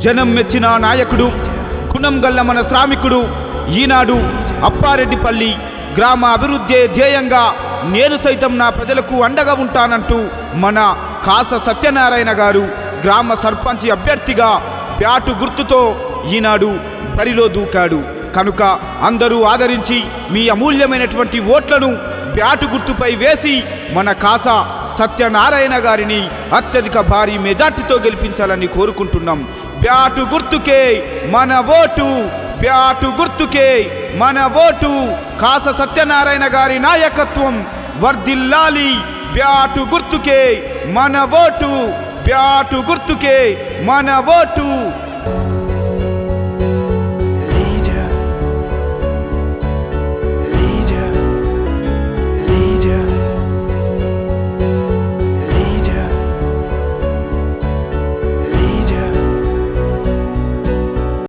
జనం మెచ్చిన నాయకుడు, గుణం గల్ల మన శ్రామికుడు. ఈనాడు అప్పారెడ్డిపల్లి గ్రామ అభివృద్ధి ధ్యేయంగా నేను సైతం నా ప్రజలకు అండగా ఉంటానంటూ మన కాస సత్యనారాయణ గారు గ్రామ సర్పంచ్ అభ్యర్థిగా బ్యాటు గుర్తుతో ఈనాడు బరిలో దూకాడు. కనుక అందరూ ఆదరించి మీ అమూల్యమైనటువంటి ఓట్లను బ్యాటు గుర్తుపై వేసి మన కాస సత్యనారాయణ గారిని అత్యధిక భారీ మెజార్టీతో గెలిపించాలని కోరుకుంటున్నాం. బ్యాటు గుర్తుకే మన ఓటు, బ్యాటు గుర్తుకే మన ఓటు. కాస సత్యనారాయణ గారి నాయకత్వం వర్ధిల్లాలి. బ్యాటు గుర్తుకే మన ఓటు, బ్యాటు గుర్తుకే మన ఓటు.